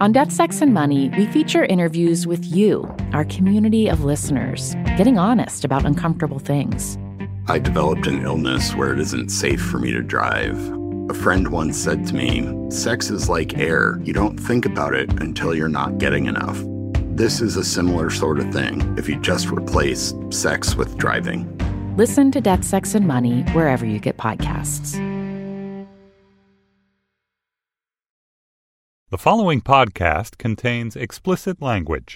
On Death, Sex, and Money, we feature interviews with you, our community of listeners, getting honest about uncomfortable things. I developed an illness where it isn't safe for me to drive. A friend once said to me, "Sex is like air. You don't think about it until you're not getting enough." This is a similar sort of thing if you just replace sex with driving. Listen to Death, Sex, and Money wherever you get podcasts. The following podcast contains explicit language.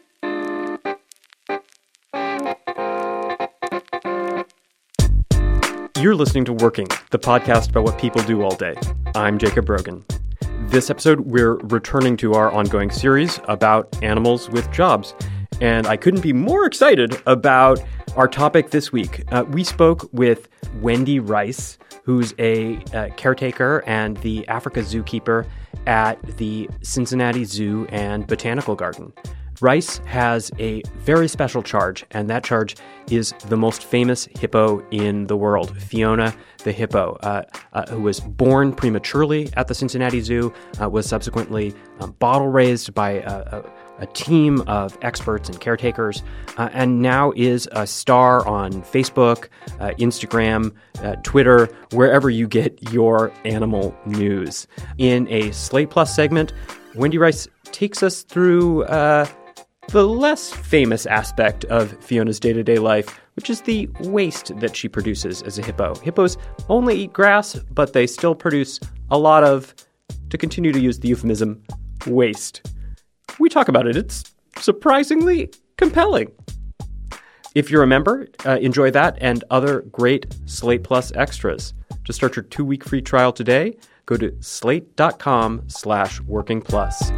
You're listening to Working, the podcast about what people do all day. I'm Jacob Brogan. This episode, we're returning to our ongoing series about animals with jobs. And I couldn't be more excited about our topic this week. We spoke with Wendy Rice, who's a caretaker and the Africa zookeeper at the Cincinnati Zoo and Botanical Garden. Rice has a very special charge, and that charge is the most famous hippo in the world, Fiona the hippo, who was born prematurely at the Cincinnati Zoo, was subsequently bottle raised by a team of experts and caretakers, and now is a star on Facebook, Instagram, Twitter, wherever you get your animal news. In a Slate Plus segment, Wendy Rice takes us through the less famous aspect of Fiona's day-to-day life, which is the waste that she produces as a hippo. Hippos only eat grass, but they still produce a lot of, to continue to use the euphemism, waste. We talk about it. It's surprisingly compelling. If you're a member, enjoy that and other great Slate Plus extras. To start your 2-week free trial today, go to slate.com/workingplus.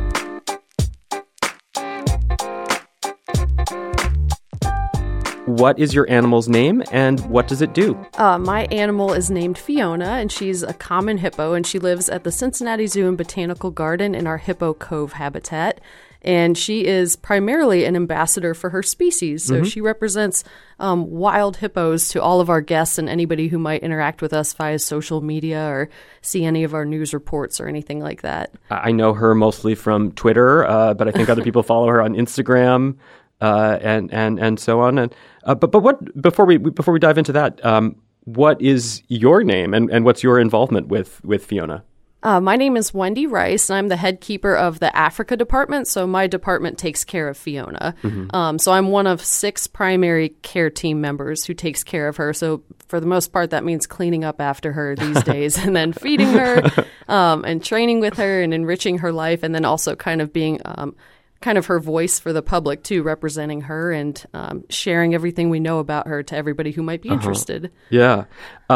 What is your animal's name and what does it do? My animal is named Fiona, and she's a common hippo, and she lives at the Cincinnati Zoo and Botanical Garden in our Hippo Cove habitat. And she is primarily an ambassador for her species. So she represents wild hippos to all of our guests and anybody who might interact with us via social media or see any of our news reports or anything like that. I know her mostly from Twitter, but I think other people follow her on Instagram. And so on. And but what before we dive into that, what is your name and what's your involvement with Fiona? My name is Wendy Rice, and I'm the head keeper of the Africa department. So my department takes care of Fiona. So I'm one of 6 primary care team members who takes care of her. So for the most part, that means cleaning up after her these days, and then feeding her, and training with her, and enriching her life, and then also kind of being kind of her voice for the public, too, representing her and sharing everything we know about her to everybody who might be interested. Yeah.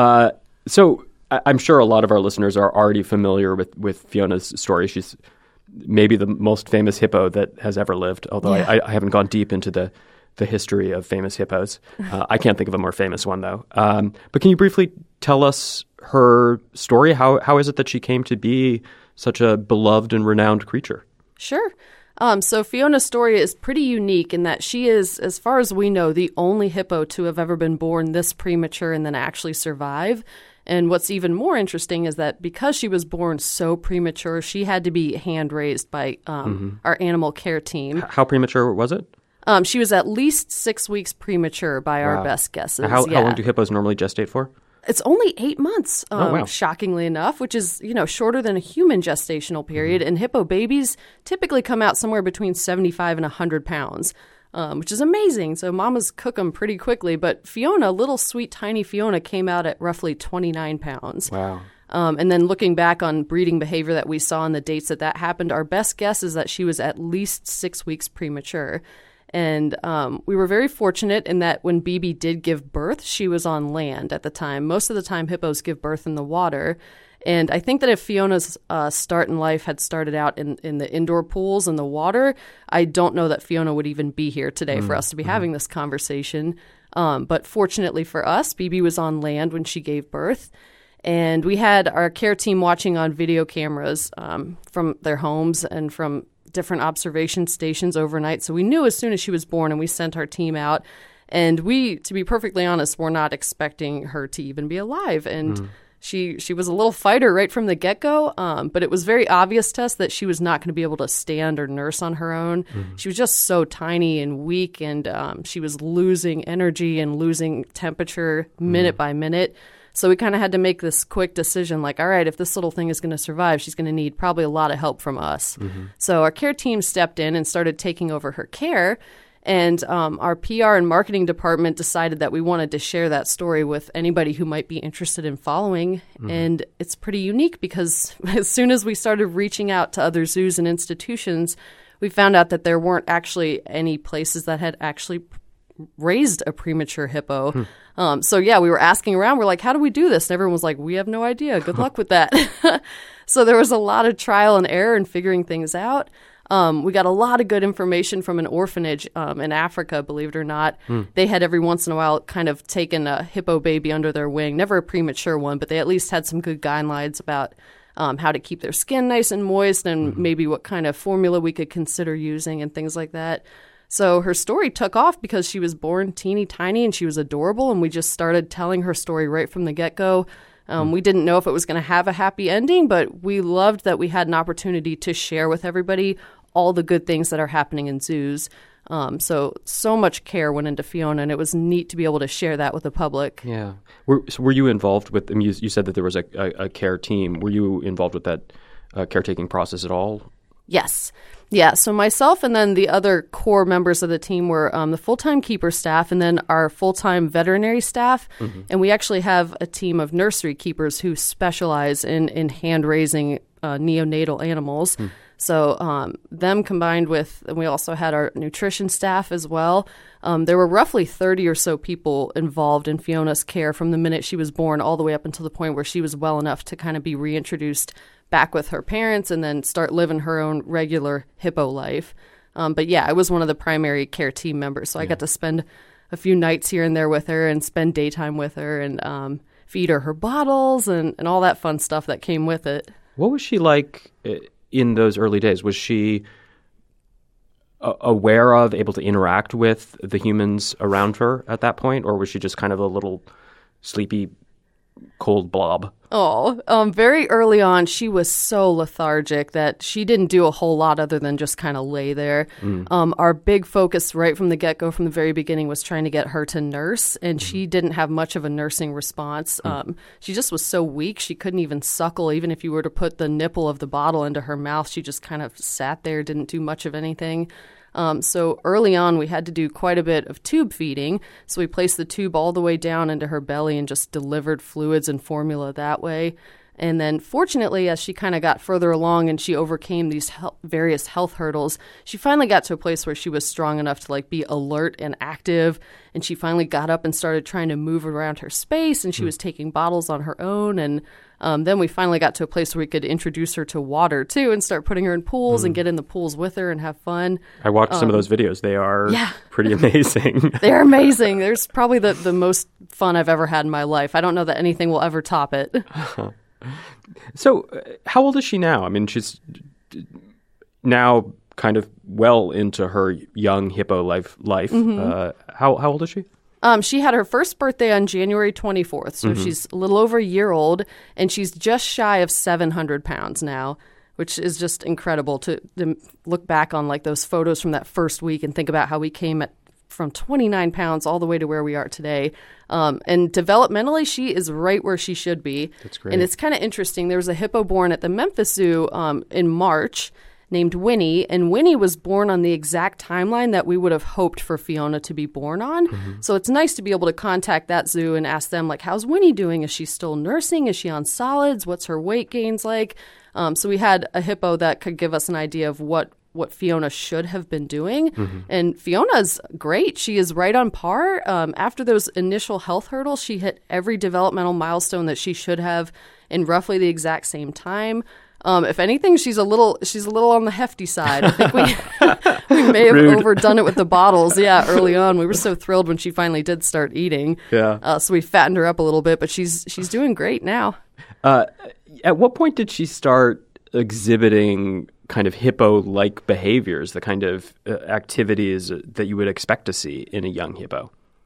So I'm sure a lot of our listeners are already familiar with Fiona's story. She's maybe the most famous hippo that has ever lived, although I haven't gone deep into the history of famous hippos. I can't think of a more famous one, though. But can you briefly tell us her story? How is it that she came to be such a beloved and renowned creature? Sure. So Fiona's story is pretty unique in that she is, as far as we know, the only hippo to have ever been born this premature and then actually survive. And what's even more interesting is that because she was born so premature, she had to be hand-raised by our animal care team. How premature was it? She was at least 6 weeks premature by our best guesses. How long do hippos normally gestate for? It's only 8 months, wow. shockingly enough, which is, shorter than a human gestational period. And hippo babies typically come out somewhere between 75 and 100 pounds, which is amazing. So mamas cook them pretty quickly. But Fiona, little sweet tiny Fiona, came out at roughly 29 pounds. Wow. And then looking back on breeding behavior that we saw on the dates that happened, our best guess is that she was at least 6 weeks premature. And we were very fortunate in that when Bibi did give birth, she was on land at the time. Most of the time, hippos give birth in the water. And I think that if Fiona's start in life had started out in the indoor pools and the water, I don't know that Fiona would even be here today for us to be having this conversation. But fortunately for us, Bibi was on land when she gave birth. And we had our care team watching on video cameras from their homes and from different observation stations overnight. So we knew as soon as she was born, and we sent our team out. And we, to be perfectly honest, were not expecting her to even be alive. And She was a little fighter right from the get-go, but it was very obvious to us that she was not going to be able to stand or nurse on her own. She was just so tiny and weak, and she was losing energy and losing temperature minute by minute. So we kind of had to make this quick decision, like, all right, if this little thing is going to survive, she's going to need probably a lot of help from us. So our care team stepped in and started taking over her care. And our PR and marketing department decided that we wanted to share that story with anybody who might be interested in following. And it's pretty unique because as soon as we started reaching out to other zoos and institutions, we found out that there weren't actually any places that had actually raised a premature hippo. So yeah, we were asking around. We're like, how do we do this? And everyone was like, we have no idea. Good luck with that. So there was a lot of trial and error in figuring things out. We got a lot of good information from an orphanage in Africa, believe it or not. They had every once in a while kind of taken a hippo baby under their wing, never a premature one, but they at least had some good guidelines about how to keep their skin nice and moist and maybe what kind of formula we could consider using and things like that. So her story took off because she was born teeny tiny and she was adorable, and we just started telling her story right from the get-go. We didn't know if it was going to have a happy ending, but we loved that we had an opportunity to share with everybody all the good things that are happening in zoos. So much care went into Fiona, and it was neat to be able to share that with the public. Yeah. Were you involved with, I mean, you said that there was a care team. Were you involved with that caretaking process at all? Yes. Yeah. So myself and then the other core members of the team were the full-time keeper staff and then our full-time veterinary staff. And we actually have a team of nursery keepers who specialize in hand-raising neonatal animals. So them combined with, and we also had our nutrition staff as well. There were roughly 30 or so people involved in Fiona's care from the minute she was born all the way up until the point where she was well enough to kind of be reintroduced back with her parents and then start living her own regular hippo life. But yeah, I was one of the primary care team members. So I got to spend a few nights here and there with her and spend daytime with her and feed her bottles and all that fun stuff that came with it. What was she like in those early days? Was she aware of, able to interact with the humans around her at that point? Or was she just kind of a little sleepy, cold blob? Very early on, she was so lethargic that she didn't do a whole lot other than just kind of lay there. Our big focus right from the get-go, from the very beginning, was trying to get her to nurse, and she didn't have much of a nursing response. She just was so weak, she couldn't even suckle. Even if you were to put the nipple of the bottle into her mouth, she just kind of sat there, didn't do much of anything. So early on, we had to do quite a bit of tube feeding. So we placed the tube all the way down into her belly and just delivered fluids and formula that way. And then fortunately, as she kind of got further along and she overcame these various health hurdles, she finally got to a place where she was strong enough to be alert and active. And she finally got up and started trying to move around her space, and she was taking bottles on her own. And then we finally got to a place where we could introduce her to water too and start putting her in pools and get in the pools with her and have fun. I watched some of those videos. They are pretty amazing. They're amazing. There's probably the most fun I've ever had in my life. I don't know that anything will ever top it. So how old is she now? I mean, she's now kind of well into her young hippo life. How old is she? She had her first birthday on January 24th, so she's a little over a year old, and she's just shy of 700 pounds now, which is just incredible to look back on those photos from that first week and think about how we came from 29 pounds all the way to where we are today. And developmentally, she is right where she should be. That's great. And it's kind of interesting. There was a hippo born at the Memphis Zoo in March named Winnie, and Winnie was born on the exact timeline that we would have hoped for Fiona to be born on. So it's nice to be able to contact that zoo and ask them, how's Winnie doing? Is she still nursing? Is she on solids? What's her weight gains like? So we had a hippo that could give us an idea of what Fiona should have been doing. And Fiona's great. She is right on par. After those initial health hurdles, she hit every developmental milestone that she should have in roughly the exact same time. If anything, she's a little on the hefty side. I think we may have overdone it with the bottles. Yeah, early on, we were so thrilled when she finally did start eating. Yeah. So we fattened her up a little bit, but she's doing great now. At what point did she start exhibiting kind of hippo-like behaviors, the kind of activities that you would expect to see in a young hippo?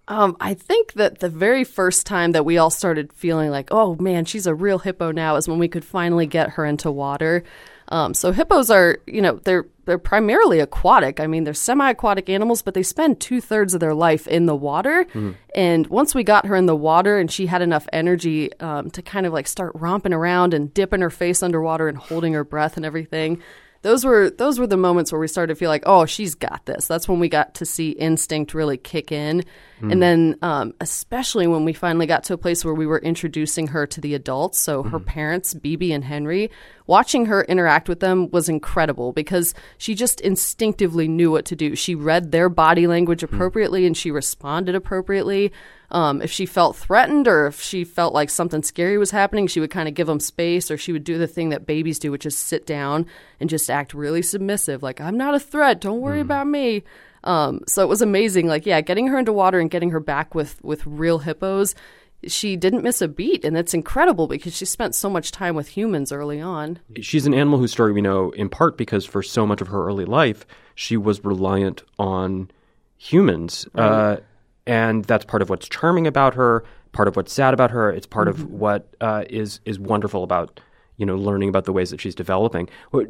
I think that the very first time that we all started feeling like, oh man, she's a real hippo now, is when we could finally get her into water. So hippos are, they're primarily aquatic. I mean, they're semi-aquatic animals, but they spend 2/3 of their life in the water. And once we got her in the water and she had enough energy to kind of like start romping around and dipping her face underwater and holding her breath and everything, those were the moments where we started to feel like, oh, she's got this. That's when we got to see instinct really kick in. And then especially when we finally got to a place where we were introducing her to the adults, so her parents, Bibi and Henry, watching her interact with them was incredible because she just instinctively knew what to do. She read their body language appropriately and she responded appropriately. If she felt threatened or if she felt like something scary was happening, she would kind of give them space, or she would do the thing that babies do, which is sit down and just act really submissive. Like, I'm not a threat. Don't worry about me. So it was amazing. Like, yeah, getting her into water and getting her back with real hippos, she didn't miss a beat. And that's incredible because she spent so much time with humans early on. She's an animal whose story we know in part because for so much of her early life, she was reliant on humans. Right. And that's part of what's charming about her, part of what's sad about her. It's part of what is wonderful about, learning about the ways that she's developing.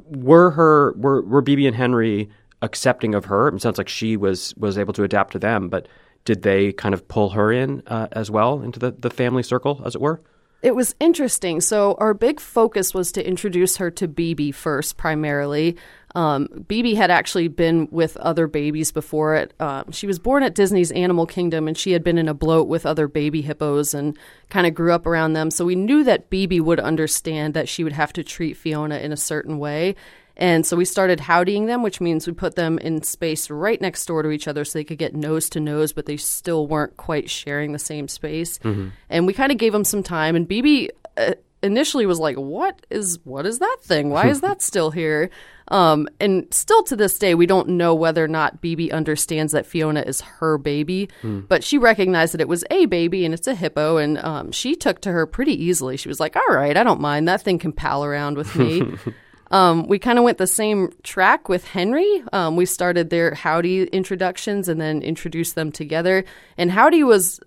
Were Bibi and Henry accepting of her? It sounds like she was able to adapt to them, but did they kind of pull her in as well into the family circle, as it were? It was interesting. So our big focus was to introduce her to Bibi first, primarily. Bibi had actually been with other babies before it. She was born at Disney's Animal Kingdom, and she had been in a bloat with other baby hippos and kind of grew up around them. So we knew that Bibi would understand that she would have to treat Fiona in a certain way. And so we started howdying them, which means we put them in space right next door to each other so they could get nose to nose, but they still weren't quite sharing the same space. And we kind of gave them some time. And Bibi initially was like, what is that thing? Why is that still here? And still to this day, we don't know whether or not Bibi understands that Fiona is her baby, but she recognized that it was a baby and it's a hippo, and she took to her pretty easily. She was like, all right, I don't mind. That thing can pal around with me. We kind of went the same track with Henry. We started their howdy introductions and then introduced them together. And Henry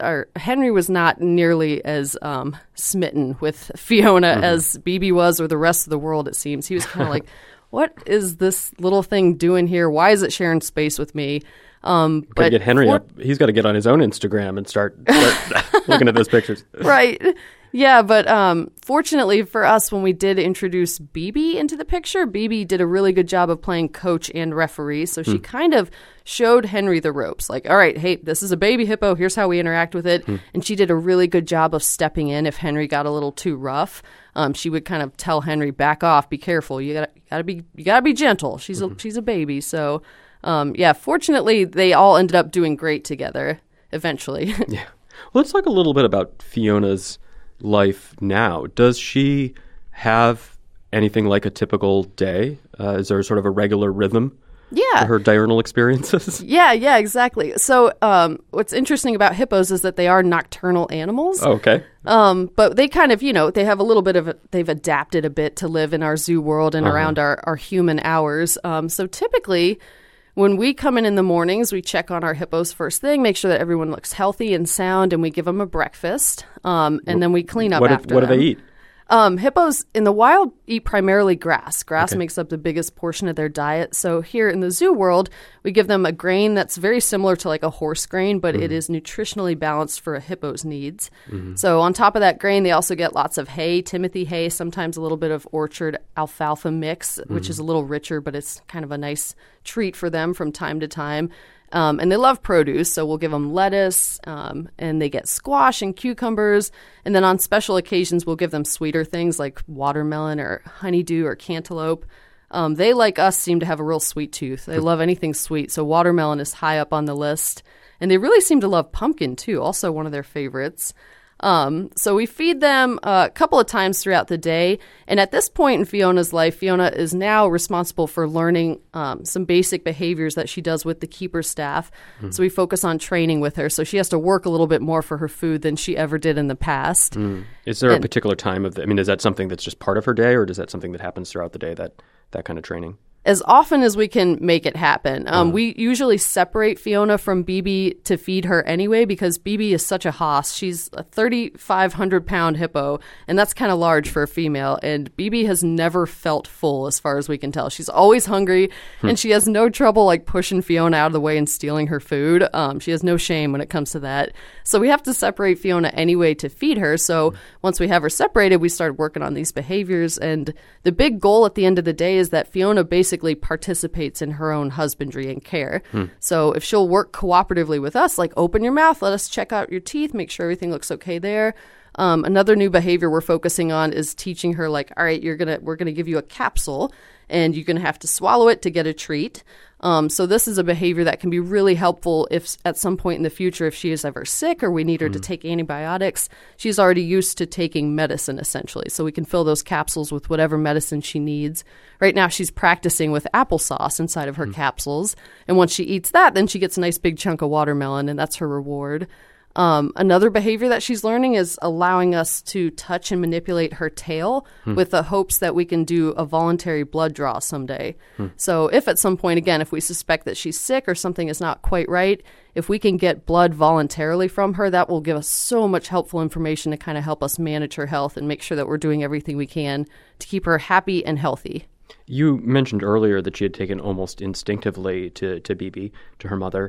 was not nearly as smitten with Fiona as Bibi was, or the rest of the world, it seems. He was kind of like, what is this little thing doing here? Why is it sharing space with me? But get Henry up. He's got to get on his own Instagram and start looking at those pictures. Right. Yeah, but fortunately for us, when we did introduce Bibi into the picture, Bibi did a really good job of playing coach and referee. So she kind of showed Henry the ropes. Like, all right, hey, this is a baby hippo. Here's how we interact with it. And she did a really good job of stepping in if Henry got a little too rough. She would kind of tell Henry, back off, be careful. You gotta be gentle. She's a baby. So fortunately, they all ended up doing great together eventually. Yeah. Well, let's talk a little bit about Fiona's life now. Does she have anything like a typical day? Is there sort of a regular rhythm to her diurnal experiences? Yeah, exactly. So what's interesting about hippos is that they are nocturnal animals. Oh, okay. But they kind of, they have a little bit of, they've adapted a bit to live in our zoo world and around our human hours. So typically, when we come in the mornings, we check on our hippos first thing, make sure that everyone looks healthy and sound, and we give them a breakfast, and then we clean up after them. What do they eat? Hippos in the wild eat primarily grass. Grass makes up the biggest portion of their diet. So here in the zoo world, we give them a grain that's very similar to like a horse grain, but it is nutritionally balanced for a hippo's needs. So on top of that grain, they also get lots of hay, Timothy hay, sometimes a little bit of orchard alfalfa mix, which is a little richer, but it's kind of a nice treat for them from time to time. And they love produce, so we'll give them lettuce, and they get squash and cucumbers. And then on special occasions, we'll give them sweeter things like watermelon or honeydew or cantaloupe. They, like us, seem to have a real sweet tooth. They love anything sweet, so watermelon is high up on the list. And they really seem to love pumpkin, too, also one of their favorites. So we feed them a couple of times throughout the day. And at this point in Fiona's life, Fiona is now responsible for learning some basic behaviors that she does with the keeper staff. So we focus on training with her. So she has to work a little bit more for her food than she ever did in the past. Is there a particular time is that something that's just part of her day, or is that something that happens throughout the day, that kind of training? As often as we can make it happen. We usually separate Fiona from BB to feed her anyway because BB is such a hoss. She's a 3,500-pound hippo, and that's kind of large for a female. And BB has never felt full as far as we can tell. She's always hungry, and she has no trouble like pushing Fiona out of the way and stealing her food. She has no shame when it comes to that. So we have to separate Fiona anyway to feed her. So once we have her separated, we started working on these behaviors. And the big goal at the end of the day is that Fiona basically participates in her own husbandry and care. So if she'll work cooperatively with us, like open your mouth, let us check out your teeth, make sure everything looks okay there. Another new behavior we're focusing on is teaching her like, all right, we're gonna give you a capsule and you're gonna have to swallow it to get a treat. So this is a behavior that can be really helpful if at some point in the future, if she is ever sick or we need her to take antibiotics, she's already used to taking medicine essentially. So we can fill those capsules with whatever medicine she needs. Right now she's practicing with applesauce inside of her capsules. And once she eats that, then she gets a nice big chunk of watermelon and that's her reward. Another behavior that she's learning is allowing us to touch and manipulate her tail with the hopes that we can do a voluntary blood draw someday. So if at some point, again, if we suspect that she's sick or something is not quite right, if we can get blood voluntarily from her, that will give us so much helpful information to kind of help us manage her health and make sure that we're doing everything we can to keep her happy and healthy. You mentioned earlier that she had taken almost instinctively to BB, to her mother.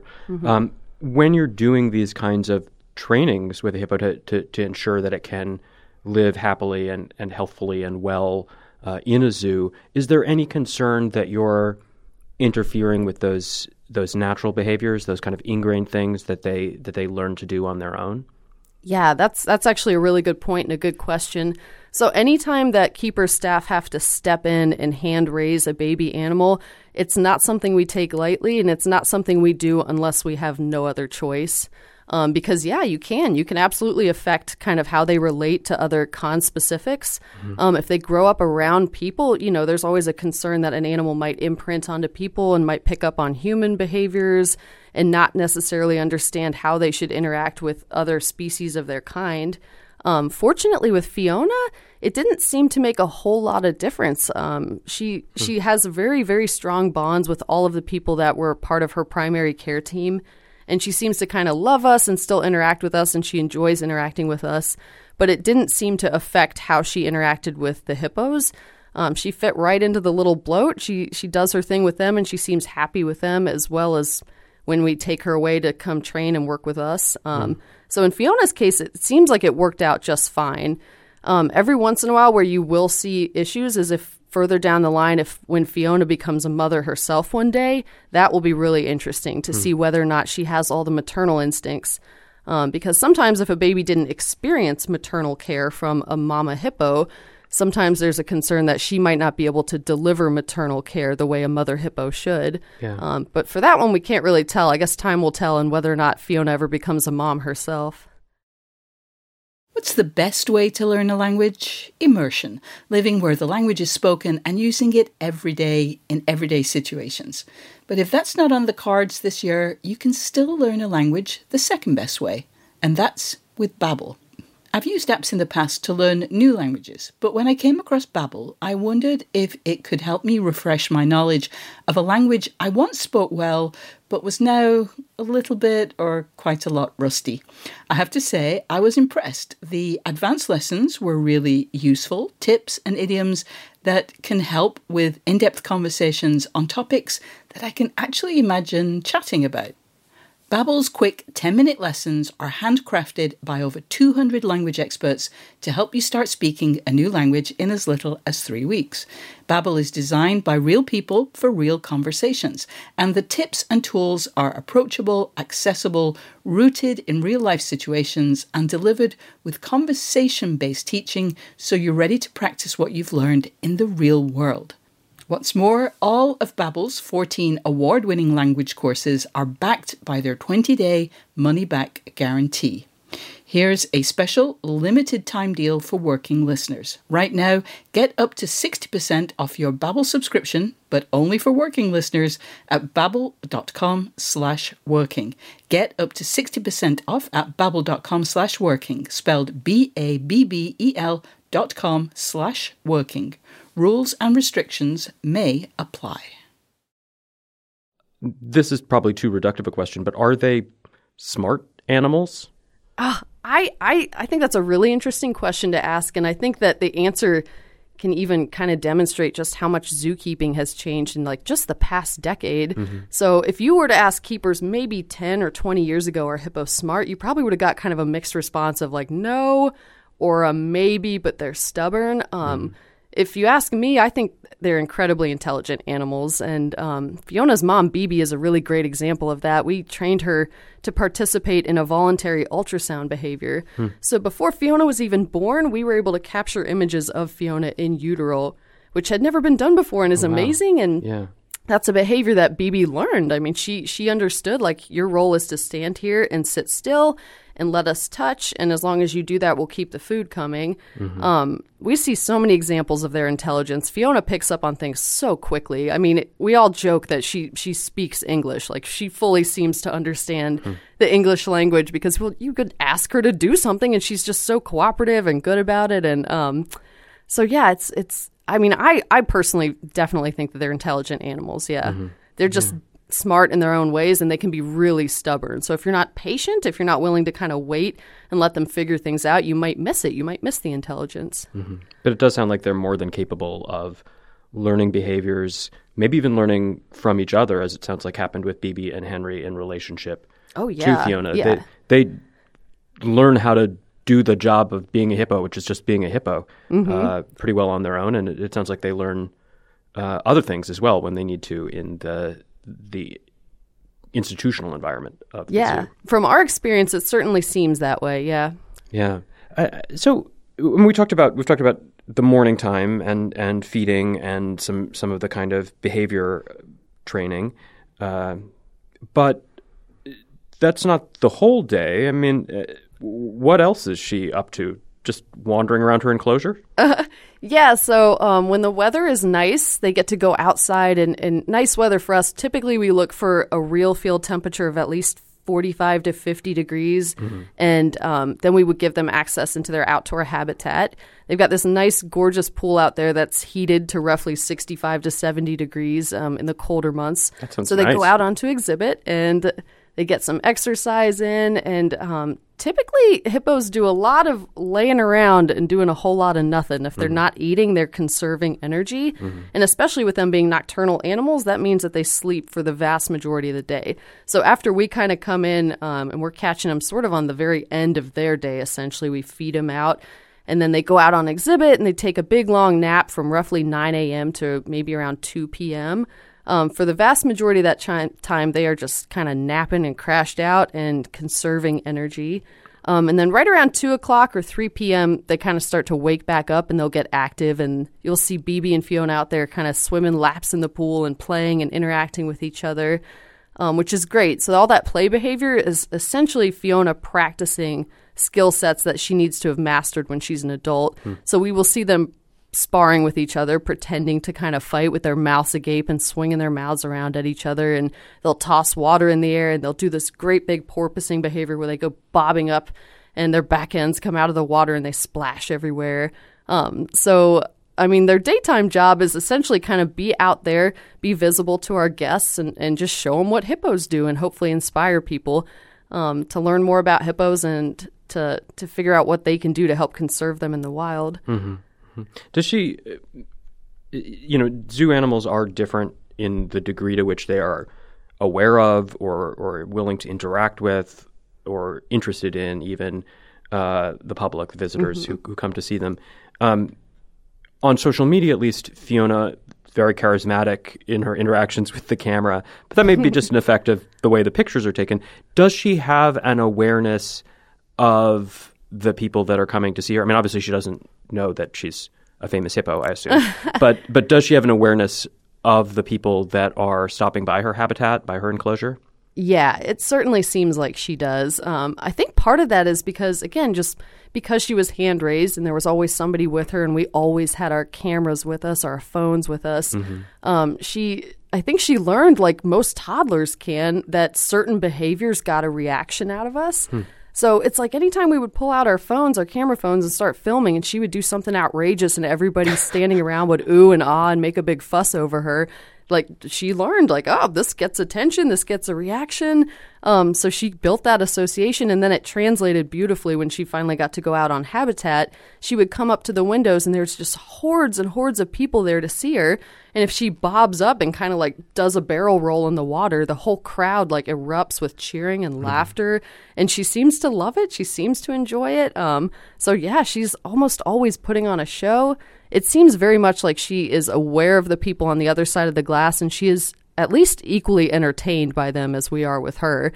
When you're doing these kinds of trainings with a hippo to ensure that it can live happily and healthfully and well in a zoo, is there any concern that you're interfering with those natural behaviors, those kind of ingrained things that they learn to do on their own? Yeah, that's actually a really good point and a good question. So anytime that keeper staff have to step in and hand raise a baby animal, it's not something we take lightly, and it's not something we do unless we have no other choice. Because, yeah, you can absolutely affect kind of how they relate to other conspecifics. If they grow up around people, there's always a concern that an animal might imprint onto people and might pick up on human behaviors and not necessarily understand how they should interact with other species of their kind. Fortunately, with Fiona, it didn't seem to make a whole lot of difference. She has very, very strong bonds with all of the people that were part of her primary care team. And she seems to kind of love us and still interact with us, and she enjoys interacting with us. But it didn't seem to affect how she interacted with the hippos. She fit right into the little bloat. She does her thing with them, and she seems happy with them, as well as when we take her away to come train and work with us. So in Fiona's case, it seems like it worked out just fine. Every once in a while where you will see issues is if further down the line, when Fiona becomes a mother herself one day, that will be really interesting to see whether or not she has all the maternal instincts. Because sometimes if a baby didn't experience maternal care from a mama hippo, sometimes there's a concern that she might not be able to deliver maternal care the way a mother hippo should. Yeah. But for that one, we can't really tell. I guess time will tell on whether or not Fiona ever becomes a mom herself. What's the best way to learn a language? Immersion, living where the language is spoken and using it every day in everyday situations. But if that's not on the cards this year, you can still learn a language the second best way, and that's with Babbel. I've used apps in the past to learn new languages, but when I came across Babbel, I wondered if it could help me refresh my knowledge of a language I once spoke well, but was now a little bit or quite a lot rusty. I have to say, I was impressed. The advanced lessons were really useful, tips and idioms that can help with in-depth conversations on topics that I can actually imagine chatting about. Babbel's quick 10-minute lessons are handcrafted by over 200 language experts to help you start speaking a new language in as little as 3 weeks. Babbel is designed by real people for real conversations, and the tips and tools are approachable, accessible, rooted in real-life situations, and delivered with conversation-based teaching so you're ready to practice what you've learned in the real world. What's more, all of Babbel's 14 award-winning language courses are backed by their 20-day money-back guarantee. Here's a special limited-time deal for working listeners. Right now, get up to 60% off your Babbel subscription, but only for working listeners at babbel.com/working. Get up to 60% off at babbel.com/working, spelled BABBEL.com/working. Rules and restrictions may apply. this is probably too reductive a question, but are they smart animals? I think that's a really interesting question to ask, and I think that the answer can even kind of demonstrate just how much zookeeping has changed in like just the past decade. So if you were to ask keepers maybe 10 or 20 years ago, are hippos smart? You probably would have got kind of a mixed response of like no or a maybe, but they're stubborn. If you ask me, I think they're incredibly intelligent animals. And Fiona's mom, Bibi, is a really great example of that. We trained her to participate in a voluntary ultrasound behavior. So before Fiona was even born, we were able to capture images of Fiona in utero, which had never been done before and is amazing. And that's a behavior that Bibi learned. I mean, she understood, like, your role is to stand here and sit still and let us touch, and as long as you do that, we'll keep the food coming. We see so many examples of their intelligence. Fiona picks up on things so quickly. I mean, we all joke that she speaks English. Like, she fully seems to understand the English language because, well, you could ask her to do something, and she's just so cooperative and good about it. And so, yeah, it's. I mean, I personally definitely think that they're intelligent animals, They're just smart in their own ways, and they can be really stubborn. So if you're not patient, if you're not willing to kind of wait and let them figure things out, you might miss it. You might miss the intelligence. But it does sound like they're more than capable of learning behaviors, maybe even learning from each other, as it sounds like happened with Bibi and Henry in relationship to Fiona. They learn how to do the job of being a hippo, which is just being a hippo, pretty well on their own. And it sounds like they learn other things as well when they need to in the institutional environment of the zoo. From our experience, it certainly seems that way. Yeah. So when we've talked about the morning time and feeding and some of the kind of behavior training, but that's not the whole day. I mean, what else is she up to? Just wandering around her enclosure? So when the weather is nice, they get to go outside, and nice weather for us, typically we look for a real field temperature of at least 45 to 50 degrees, and then we would give them access into their outdoor habitat. They've got this nice, gorgeous pool out there that's heated to roughly 65 to 70 degrees in the colder months. That sounds so they nice. go out onto exhibit, and they get some exercise in, and typically hippos do a lot of laying around and doing a whole lot of nothing. If they're not eating, they're conserving energy. And especially with them being nocturnal animals, that means that they sleep for the vast majority of the day. So after we kind of come in and we're catching them sort of on the very end of their day, essentially, we feed them out. And then they go out on exhibit and they take a big long nap from roughly 9 a.m. to maybe around 2 p.m. For the vast majority of that time, they are just kind of napping and crashed out and conserving energy. And then right around 2 o'clock or 3 p.m., they kind of start to wake back up and they'll get active. And you'll see Bibi and Fiona out there kind of swimming laps in the pool and playing and interacting with each other, which is great. So all that play behavior is essentially Fiona practicing skill sets that she needs to have mastered when she's an adult. So we will see them sparring with each other, pretending to kind of fight with their mouths agape and swinging their mouths around at each other. And they'll toss water in the air, and they'll do this great big porpoising behavior where they go bobbing up and their back ends come out of the water and they splash everywhere. So, I mean, their daytime job is essentially kind of be out there, be visible to our guests, and just show them what hippos do and hopefully inspire people to learn more about hippos and to figure out what they can do to help conserve them in the wild. Does she, zoo animals are different in the degree to which they are aware of or willing to interact with or interested in even the public, visitors who come to see them. On social media, at least, Fiona, very charismatic in her interactions with the camera, but that may be just an effect of the way the pictures are taken. Does she have an awareness of the people that are coming to see her? I mean, obviously she doesn't know that she's a famous hippo, I assume. but does she have an awareness of the people that are stopping by her habitat, by her enclosure? Yeah, it certainly seems like she does. I think part of that is because, again, just because she was hand-raised and there was always somebody with her and we always had our cameras with us, our phones with us, I think she learned, like most toddlers can, that certain behaviors got a reaction out of us. So it's like anytime we would pull out our phones, our camera phones, and start filming, and she would do something outrageous and everybody standing around would ooh and ah and make a big fuss over her, like she learned like, oh, this gets attention, this gets a reaction. So she built that association, and then it translated beautifully when she finally got to go out on habitat. She would come up to the windows and there's just hordes and hordes of people there to see her. And if she bobs up and kind of like does a barrel roll in the water, the whole crowd like erupts with cheering and laughter. And she seems to love it. She seems to enjoy it. So yeah, she's almost always putting on a show. It seems very much like she is aware of the people on the other side of the glass, and she is at least equally entertained by them as we are with her.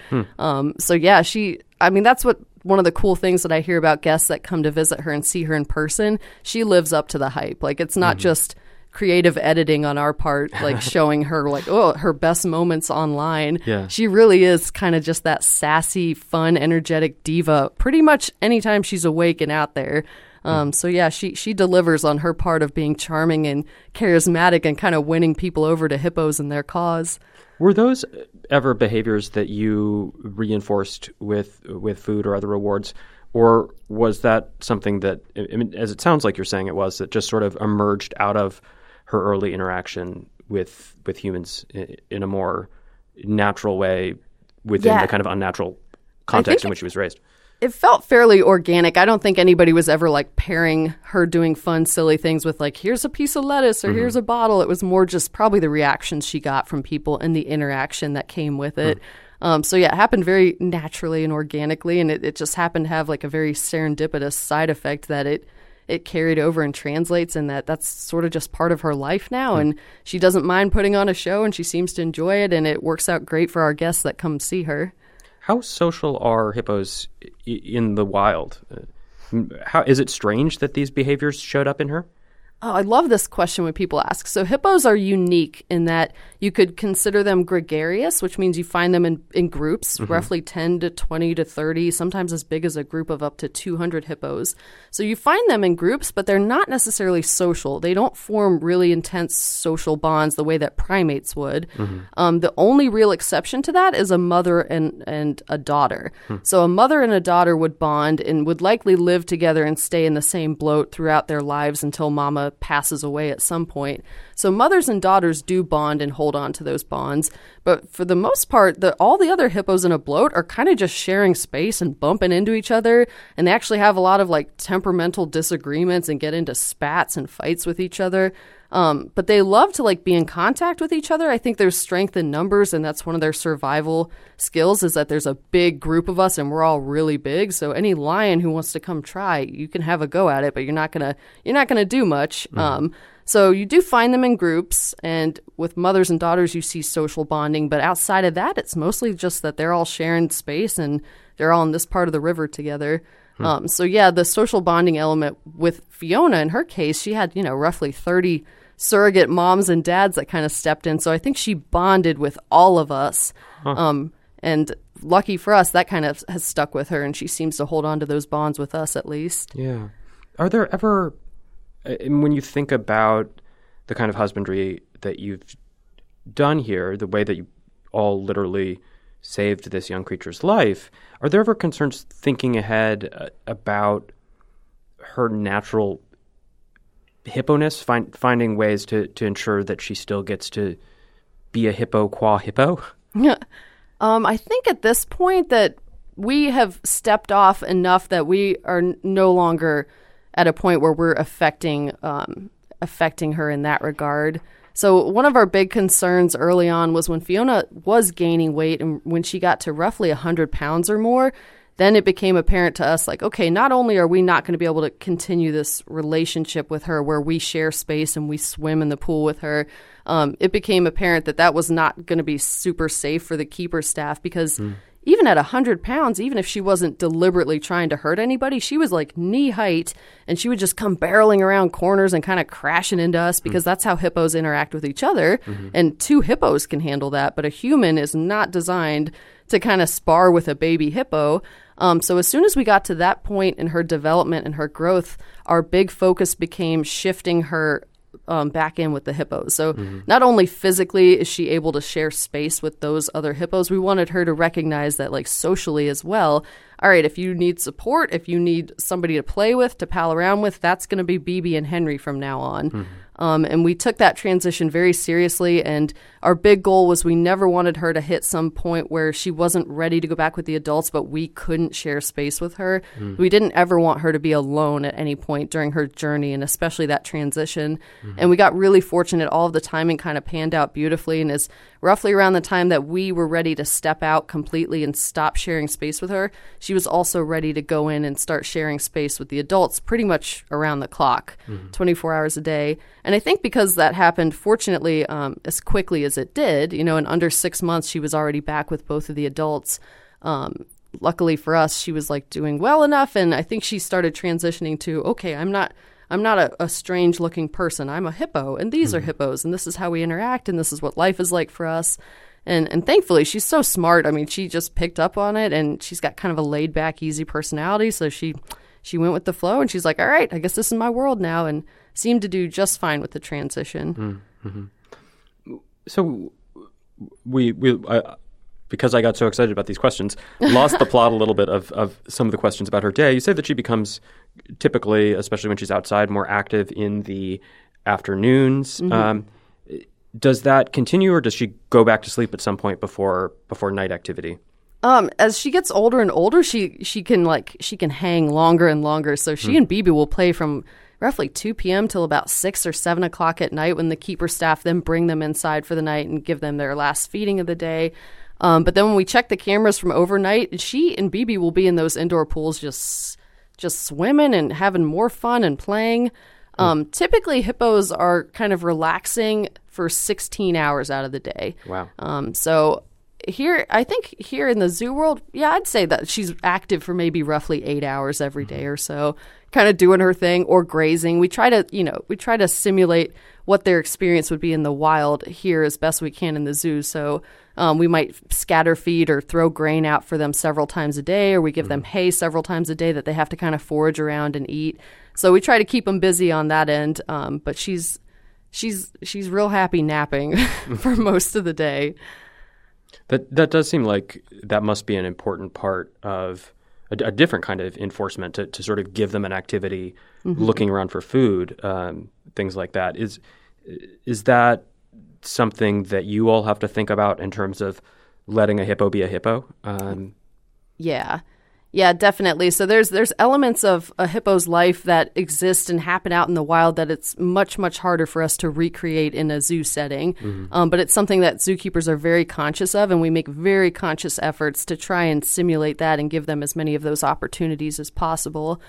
So yeah, that's one of the cool things that I hear about guests that come to visit her and see her in person. She lives up to the hype. Like, it's not just creative editing on our part, like showing her like, oh, her best moments online. Yeah. She really is kind of just that sassy, fun, energetic diva pretty much anytime she's awake and out there. So yeah, she delivers on her part of being charming and charismatic and kind of winning people over to hippos and their cause. Were those ever behaviors that you reinforced with food or other rewards, or was that something that, I mean, as it sounds like you're saying it was, that just sort of emerged out of her early interaction with humans in a more natural way within the kind of unnatural context in which she was raised? It felt fairly organic. I don't think anybody was ever like pairing her doing fun, silly things with like, here's a piece of lettuce or here's a bottle. It was more just probably the reactions she got from people and the interaction that came with it. So yeah, it happened very naturally and organically, and it just happened to have like a very serendipitous side effect that it carried over and translates, and that's sort of just part of her life now. And she doesn't mind putting on a show, and she seems to enjoy it, and it works out great for our guests that come see her. How social are hippos in the wild? How is it strange that these behaviors showed up in her? Oh, I love this question when people ask. So hippos are unique in that you could consider them gregarious, which means you find them in groups, roughly 10 to 20 to 30, sometimes as big as a group of up to 200 hippos. So you find them in groups, but they're not necessarily social. They don't form really intense social bonds the way that primates would. The only real exception to that is a mother and a daughter. So a mother and a daughter would bond and would likely live together and stay in the same bloat throughout their lives until mama passes away at some point. So mothers and daughters do bond and hold on to those bonds. But for the most part, all the other hippos in a bloat are kind of just sharing space and bumping into each other. And they actually have a lot of like temperamental disagreements and get into spats and fights with each other. But they love to like be in contact with each other. I think there's strength in numbers, and that's one of their survival skills, is that there's a big group of us and we're all really big. So any lion who wants to come try, you can have a go at it, but you're not gonna do much. So you do find them in groups, and with mothers and daughters, you see social bonding. But outside of that, it's mostly just that they're all sharing space and they're all in this part of the river together. So yeah, the social bonding element with Fiona, in her case, she had, roughly 30 surrogate moms and dads that kind of stepped in. So I think she bonded with all of us. And lucky for us, that kind of has stuck with her, and she seems to hold on to those bonds with us at least. Yeah. Are there ever, when you think about the kind of husbandry that you've done here, the way that you all literally saved this young creature's life, are there ever concerns thinking ahead about her natural hipponess, finding ways to ensure that she still gets to be a hippo qua hippo? I think at this point that we have stepped off enough that we are no longer at a point where we're affecting her in that regard. So one of our big concerns early on was when Fiona was gaining weight, and when she got to roughly 100 pounds or more, then it became apparent to us, like, okay, not only are we not going to be able to continue this relationship with her where we share space and we swim in the pool with her, it became apparent that was not going to be super safe for the keeper staff, because even at 100 pounds, even if she wasn't deliberately trying to hurt anybody, she was like knee height, and she would just come barreling around corners and kind of crashing into us, because that's how hippos interact with each other. And 2 hippos can handle that, but a human is not designed to kind of spar with a baby hippo. So as soon as we got to that point in her development and her growth, our big focus became shifting her back in with the hippos. So not only physically is she able to share space with those other hippos, we wanted her to recognize that, like, socially as well, all right, if you need support, if you need somebody to play with, to pal around with, that's going to be BB and Henry from now on. And we took that transition very seriously, and our big goal was we never wanted her to hit some point where she wasn't ready to go back with the adults, but we couldn't share space with her. We didn't ever want her to be alone at any point during her journey, and especially that transition. And we got really fortunate. All of the timing kind of panned out beautifully, and is roughly around the time that we were ready to step out completely and stop sharing space with her, she was also ready to go in and start sharing space with the adults pretty much around the clock, 24 hours a day. And I think because that happened, fortunately, as quickly as it did, in under 6 months, she was already back with both of the adults. Luckily for us, she was doing well enough. And I think she started transitioning to, okay, I'm not a strange looking person. I'm a hippo, and these are hippos, and this is how we interact, and this is what life is like for us. And thankfully, she's so smart. I mean, she just picked up on it, and she's got kind of a laid back, easy personality. So she went with the flow, and she's like, all right, I guess this is my world now, and seemed to do just fine with the transition. So we because I got so excited about these questions, lost the plot a little bit of some of the questions about her day. You say that she becomes typically, especially when she's outside, more active in the afternoons. Does that continue, or does she go back to sleep at some point before night activity? As she gets older and older, she can hang longer and longer. So she and BB will play from roughly 2 p.m. till about 6 or 7 o'clock at night, when the keeper staff then bring them inside for the night and give them their last feeding of the day. But then when we check the cameras from overnight, she and BB will be in those indoor pools just swimming and having more fun and playing. Typically, hippos are kind of relaxing for 16 hours out of the day. Wow. So I think here in the zoo world, yeah, I'd say that she's active for maybe roughly 8 hours every day or so, kind of doing her thing or grazing. We try to simulate what their experience would be in the wild here as best we can in the zoo. So we might scatter feed or throw grain out for them several times a day, or we give them hay several times a day that they have to kind of forage around and eat. So we try to keep them busy on that end. But she's real happy napping for most of the day. That does seem like that must be an important part of a different kind of enforcement to sort of give them an activity, looking around for food, things like that. Is that something that you all have to think about in terms of letting a hippo be a hippo? Yeah, definitely. So there's elements of a hippo's life that exist and happen out in the wild that it's much, much harder for us to recreate in a zoo setting. But it's something that zookeepers are very conscious of, and we make very conscious efforts to try and simulate that and give them as many of those opportunities as possible.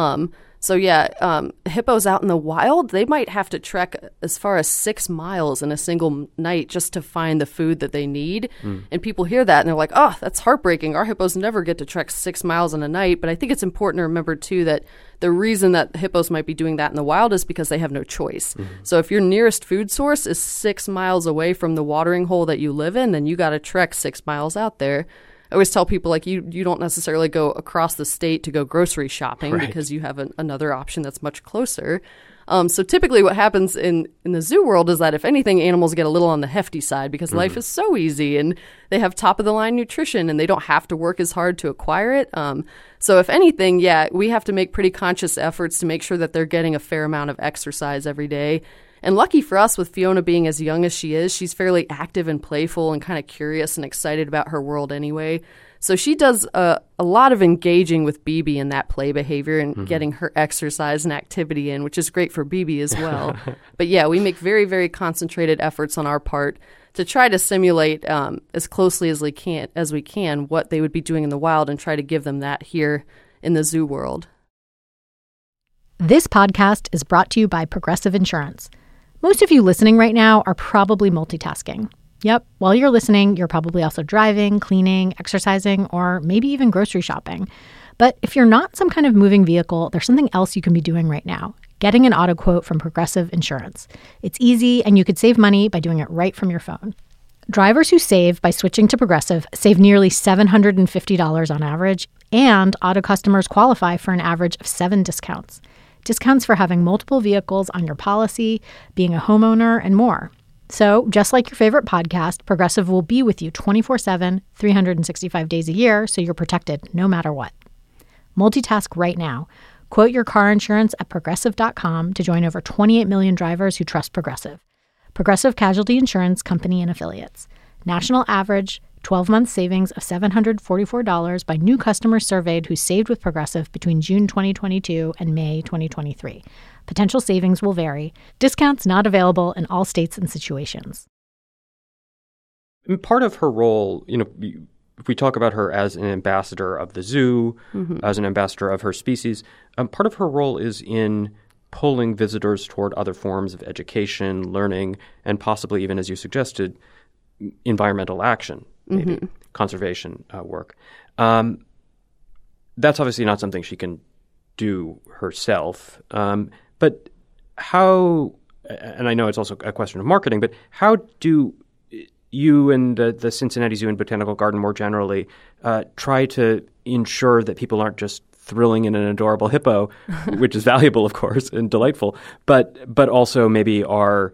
Hippos out in the wild, they might have to trek as far as 6 miles in a single night just to find the food that they need. And people hear that and they're like, oh, that's heartbreaking. Our hippos never get to trek 6 miles in a night. But I think it's important to remember, too, that the reason that hippos might be doing that in the wild is because they have no choice. So if your nearest food source is 6 miles away from the watering hole that you live in, then you got to trek 6 miles out there. I always tell people, you don't necessarily go across the state to go grocery shopping because you have another option that's much closer. So typically what happens in the zoo world is that, if anything, animals get a little on the hefty side because life is so easy and they have top-of-the-line nutrition and they don't have to work as hard to acquire it. So if anything, we have to make pretty conscious efforts to make sure that they're getting a fair amount of exercise every day. And lucky for us, with Fiona being as young as she is, she's fairly active and playful and kind of curious and excited about her world anyway. So she does a lot of engaging with BB in that play behavior and getting her exercise and activity in, which is great for BB as well. But we make very, very concentrated efforts on our part to try to simulate as closely as we can what they would be doing in the wild and try to give them that here in the zoo world. This podcast is brought to you by Progressive Insurance. Most of you listening right now are probably multitasking. Yep, while you're listening, you're probably also driving, cleaning, exercising, or maybe even grocery shopping. But if you're not some kind of moving vehicle, there's something else you can be doing right now: getting an auto quote from Progressive Insurance. It's easy, and you could save money by doing it right from your phone. Drivers who save by switching to Progressive save nearly $750 on average, and auto customers qualify for an average of 7 discounts. Discounts for having multiple vehicles on your policy, being a homeowner, and more. So, just like your favorite podcast, Progressive will be with you 24/7, 365 days a year, so you're protected no matter what. Multitask right now. Quote your car insurance at Progressive.com to join over 28 million drivers who trust Progressive. Progressive Casualty Insurance Company and Affiliates. National average 12-month savings of $744 by new customers surveyed who saved with Progressive between June 2022 and May 2023. Potential savings will vary. Discounts not available in all states and situations. And part of her role, if we talk about her as an ambassador of the zoo, as an ambassador of her species, part of her role is in pulling visitors toward other forms of education, learning, and possibly even, as you suggested, environmental action, maybe conservation work. That's obviously not something she can do herself. But how, and I know it's also a question of marketing, but how do you and the Cincinnati Zoo and Botanical Garden more generally try to ensure that people aren't just thrilling in an adorable hippo, which is valuable, of course, and delightful, but also maybe are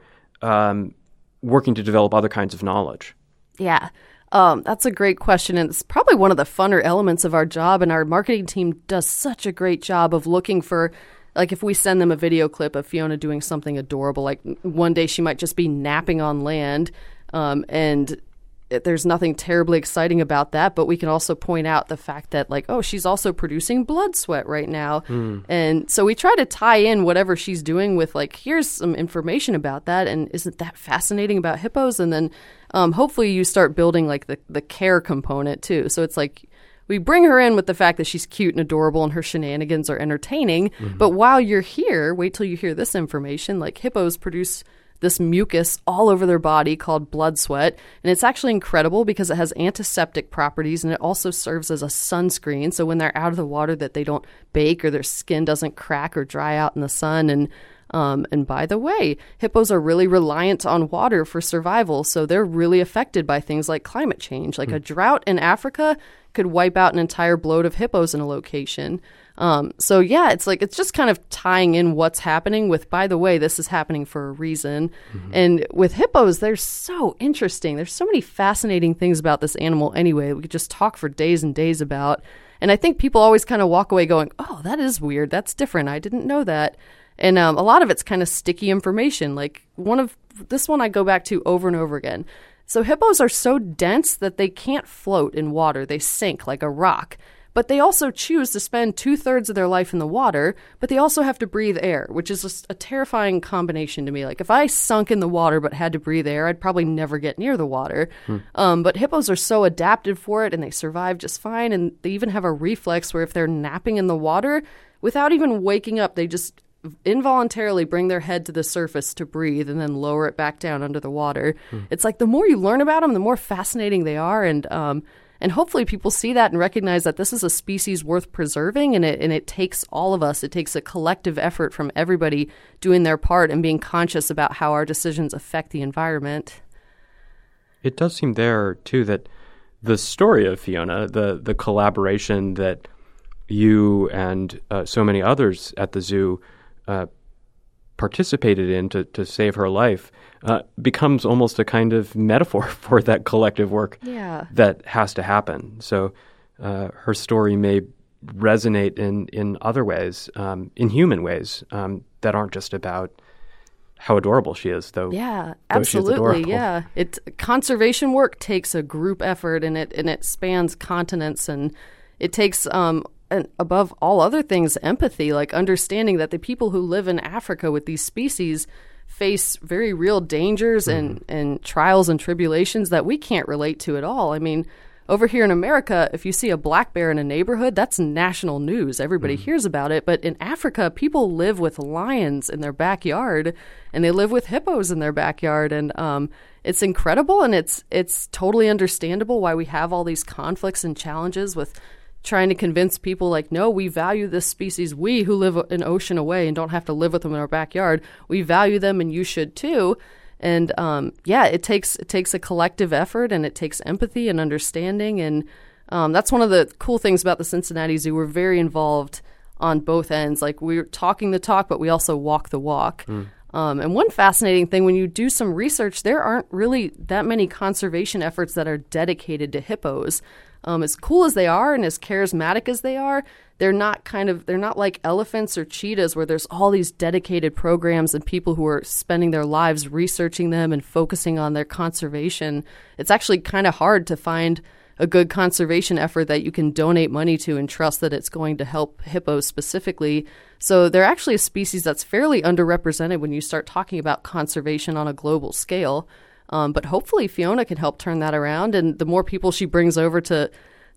working to develop other kinds of knowledge? Yeah, that's a great question. And it's probably one of the funner elements of our job. And our marketing team does such a great job of looking for, like, if we send them a video clip of Fiona doing something adorable, like one day she might just be napping on land, and there's nothing terribly exciting about that, but we can also point out the fact that, like, oh, she's also producing blood sweat right now. And so we try to tie in whatever she's doing with, like, here's some information about that, and isn't that fascinating about hippos? And then hopefully you start building, like, the care component too. So it's like we bring her in with the fact that she's cute and adorable and her shenanigans are entertaining. But while you're here, wait till you hear this information, like, hippos produce this mucus all over their body called blood sweat. And it's actually incredible because it has antiseptic properties, and it also serves as a sunscreen. So when they're out of the water, that they don't bake or their skin doesn't crack or dry out in the sun. And by the way, hippos are really reliant on water for survival. So they're really affected by things like climate change. Like a drought in Africa could wipe out an entire bloat of hippos in a location. So yeah, it's like, it's just kind of tying in what's happening with, by the way, this is happening for a reason. And with hippos, they're so interesting. There's so many fascinating things about this animal anyway. We could just talk for days and days about. And I think people always kind of walk away going, oh, that is weird. That's different. I didn't know that. And a lot of it's kind of sticky information. Like this one I go back to over and over again. So hippos are so dense that they can't float in water. They sink like a rock. But they also choose to spend 2/3 of their life in the water, but they also have to breathe air, which is just a terrifying combination to me. Like, if I sunk in the water but had to breathe air, I'd probably never get near the water. But hippos are so adapted for it, and they survive just fine. And they even have a reflex where if they're napping in the water, without even waking up, they just involuntarily bring their head to the surface to breathe and then lower it back down under the water. It's like the more you learn about them, the more fascinating they are. And hopefully people see that and recognize that this is a species worth preserving, and it takes all of us. It takes a collective effort from everybody doing their part and being conscious about how our decisions affect the environment. It does seem there, too, that the story of Fiona, the collaboration that you and so many others at the zoo participated in to save her life becomes almost a kind of metaphor for that collective work that has to happen. So her story may resonate in other ways, in human ways, that aren't just about how adorable she is, though. Yeah, absolutely. Yeah, conservation work takes a group effort, and it spans continents, and it takes and above all other things, empathy, like understanding that the people who live in Africa with these species face very real dangers and trials and tribulations that we can't relate to at all. I mean, over here in America, if you see a black bear in a neighborhood, that's national news. Everybody hears about it. But in Africa, people live with lions in their backyard, and they live with hippos in their backyard. And it's incredible, and it's totally understandable why we have all these conflicts and challenges with trying to convince people, like, no, we value this species. We who live an ocean away and don't have to live with them in our backyard, we value them, and you should too. And it takes a collective effort, and it takes empathy and understanding. And that's one of the cool things about the Cincinnati Zoo. We're very involved on both ends. Like, we're talking the talk, but we also walk the walk. And one fascinating thing, when you do some research, there aren't really that many conservation efforts that are dedicated to hippos. As cool as they are and as charismatic as they are, they're not like elephants or cheetahs where there's all these dedicated programs and people who are spending their lives researching them and focusing on their conservation. It's actually kind of hard to find a good conservation effort that you can donate money to and trust that it's going to help hippos specifically. So they're actually a species that's fairly underrepresented when you start talking about conservation on a global scale. But hopefully Fiona can help turn that around. And the more people she brings over to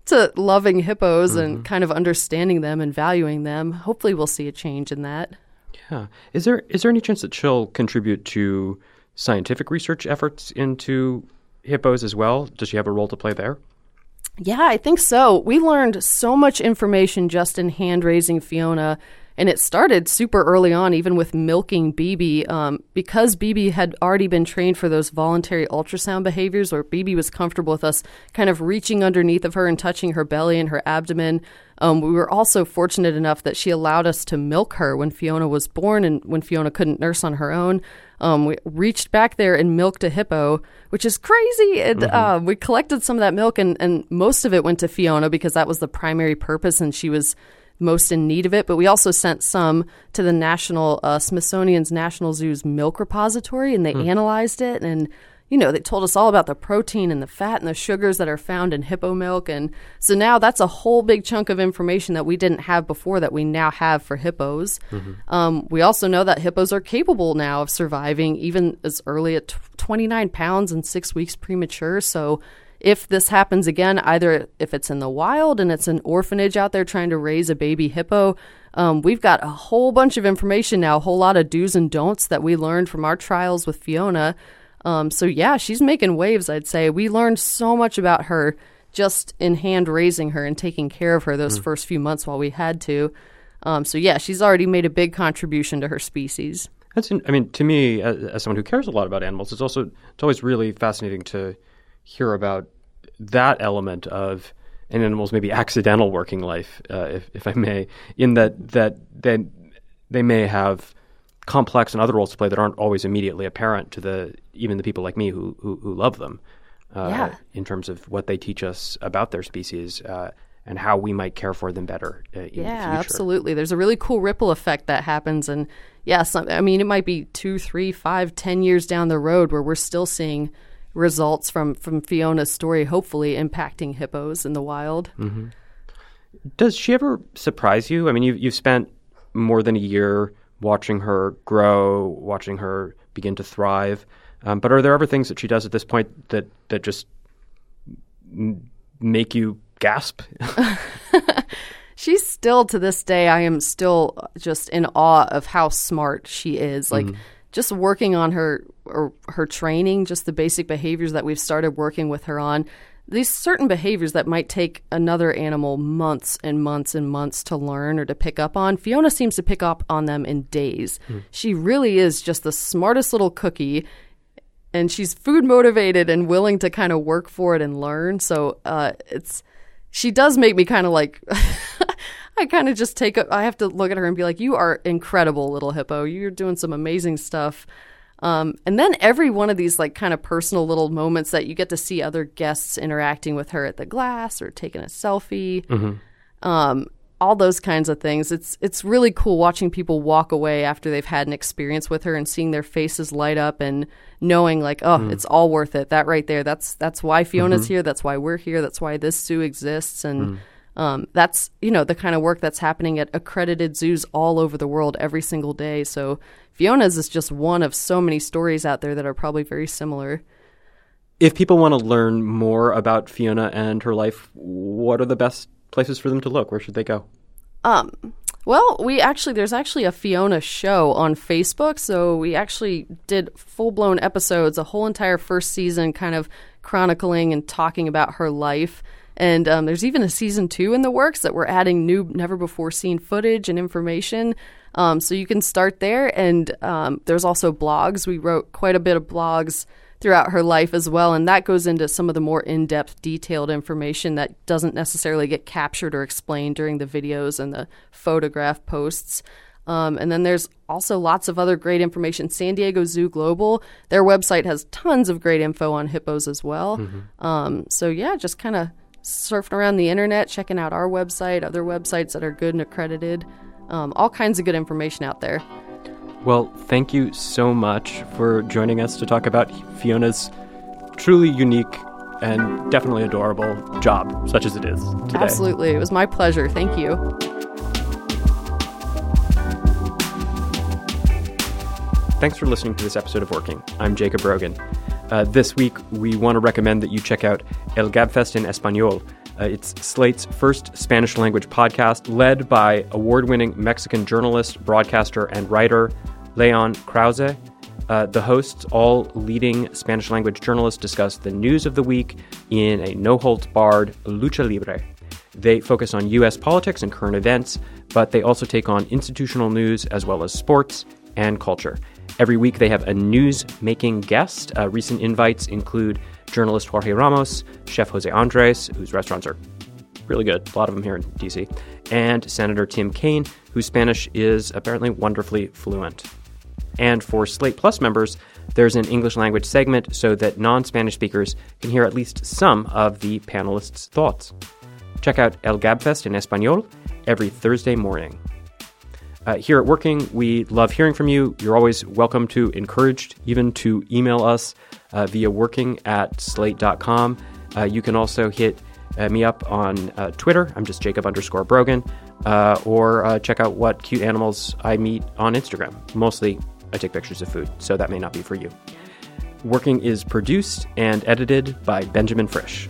loving hippos and kind of understanding them and valuing them, hopefully we'll see a change in that. Yeah. Is there any chance that she'll contribute to scientific research efforts into hippos as well? Does she have a role to play there? Yeah, I think so. We learned so much information just in hand-raising Fiona, and it started super early on, even with milking BB, because BB had already been trained for those voluntary ultrasound behaviors where BB was comfortable with us kind of reaching underneath of her and touching her belly and her abdomen. We were also fortunate enough that she allowed us to milk her when Fiona was born and when Fiona couldn't nurse on her own. We reached back there and milked a hippo, which is crazy. And we collected some of that milk, and most of it went to Fiona because that was the primary purpose and she was most in need of it. But we also sent some to the Smithsonian's National Zoo's milk repository, and they analyzed it. And, they told us all about the protein and the fat and the sugars that are found in hippo milk. And so now that's a whole big chunk of information that we didn't have before that we now have for hippos. We also know that hippos are capable now of surviving even as early at 29 pounds and 6 weeks premature. So if this happens again, either if it's in the wild and it's an orphanage out there trying to raise a baby hippo, we've got a whole bunch of information now, a whole lot of do's and don'ts that we learned from our trials with Fiona. So yeah, she's making waves, I'd say. We learned so much about her just in hand raising her and taking care of her those first few months while we had to. So yeah, she's already made a big contribution to her species. To me, as someone who cares a lot about animals, it's always really fascinating to hear about that element of an animal's maybe accidental working life, if I may, in that they may have complex and other roles to play that aren't always immediately apparent to even the people like me who love them, in terms of what they teach us about their species and how we might care for them better in the future. Yeah, absolutely. There's a really cool ripple effect that happens, and it might be 2, 3, 5, 10 years down the road where we're still seeing results from Fiona's story, hopefully impacting hippos in the wild. Does she ever surprise you? I mean, you've spent more than a year watching her grow, watching her begin to thrive. But are there ever things that she does at this point that just make you gasp? She's still, to this day, I am still just in awe of how smart she is. Like, just working on her training, just the basic behaviors that we've started working with her on, these certain behaviors that might take another animal months and months and months to learn or to pick up on, Fiona seems to pick up on them in days. She really is just the smartest little cookie, and she's food motivated and willing to kind of work for it and learn. So she does make me kind of like I kind of just I have to look at her and be like, you are incredible, little hippo. You're doing some amazing stuff. And then every one of these like kind of personal little moments that you get to see other guests interacting with her at the glass or taking a selfie, all those kinds of things. It's really cool watching people walk away after they've had an experience with her and seeing their faces light up and knowing like, it's all worth it. That right there, that's why Fiona's here. That's why we're here. That's why this zoo exists. And that's, the kind of work that's happening at accredited zoos all over the world every single day. So Fiona's is just one of so many stories out there that are probably very similar. If people want to learn more about Fiona and her life, what are the best places for them to look? Where should they go? Well, there's actually a Fiona show on Facebook. So we actually did full-blown episodes, a whole entire first season kind of chronicling and talking about her life. And there's even a season 2 in the works that we're adding new, never-before-seen footage and information. So you can start there. And there's also blogs. We wrote quite a bit of blogs throughout her life as well. And that goes into some of the more in-depth, detailed information that doesn't necessarily get captured or explained during the videos and the photograph posts. And then there's also lots of other great information. San Diego Zoo Global, their website has tons of great info on hippos as well. So yeah, just kind of surfing around the internet, checking out our website, other websites that are good and accredited. All kinds of good information out there. Well, thank you so much for joining us to talk about Fiona's truly unique and definitely adorable job, such as it is today. Absolutely. It was my pleasure. Thank you. Thanks for listening to this episode of Working. I'm Jacob Rogan. This week, we want to recommend that you check out El Gabfest en Español. It's Slate's first Spanish-language podcast, led by award-winning Mexican journalist, broadcaster, and writer Leon Krause. The hosts, all leading Spanish-language journalists, discuss the news of the week in a no-holds-barred lucha libre. They focus on U.S. politics and current events, but they also take on institutional news as well as sports and culture. Every week they have a news-making guest. Recent invites include journalist Jorge Ramos, chef Jose Andres, whose restaurants are really good, a lot of them here in D.C., and Senator Tim Kaine, whose Spanish is apparently wonderfully fluent. And for Slate Plus members, there's an English language segment so that non-Spanish speakers can hear at least some of the panelists' thoughts. Check out El Gabfest en Español every Thursday morning. Here at Working, we love hearing from you. You're always welcome to, encouraged even to email us via working@slate.com. You can also hit me up on Twitter. I'm just Jacob_Brogan. Or check out what cute animals I meet on Instagram. Mostly, I take pictures of food, so that may not be for you. Working is produced and edited by Benjamin Frisch.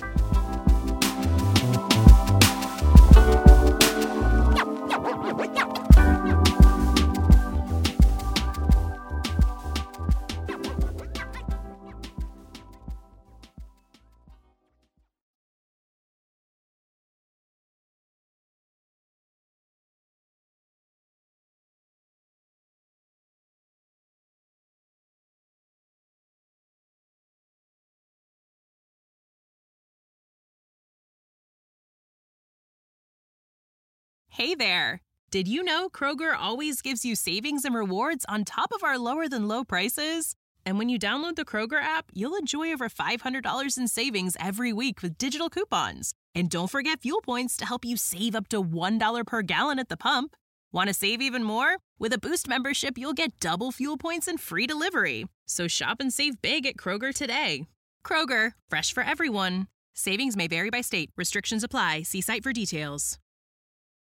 Hey there! Did you know Kroger always gives you savings and rewards on top of our lower-than-low prices? And when you download the Kroger app, you'll enjoy over $500 in savings every week with digital coupons. And don't forget fuel points to help you save up to $1 per gallon at the pump. Want to save even more? With a Boost membership, you'll get double fuel points and free delivery. So shop and save big at Kroger today. Kroger, fresh for everyone. Savings may vary by state. Restrictions apply. See site for details.